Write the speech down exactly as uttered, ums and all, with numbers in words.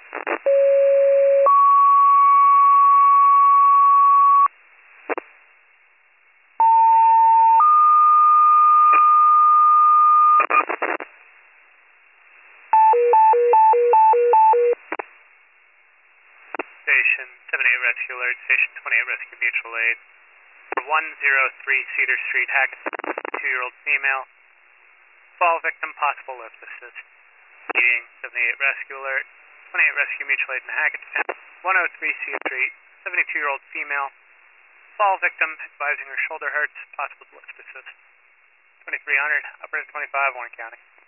Station seventy-eight Rescue Alert, Station twenty-eight Rescue Mutual Aid. one oh three Cedar Street, Hackett, two-year-old female. Fall victim, possible lift assist. Meeting seventy-eight Rescue Alert, twenty-eight Rescue Mutual Aid in Hackettstown. one oh three Cedar Street, seventy-two-year-old female. Fall victim, advising her shoulder hurts, possible lift assist. twenty-three hundred, operator twenty-five, Warren County.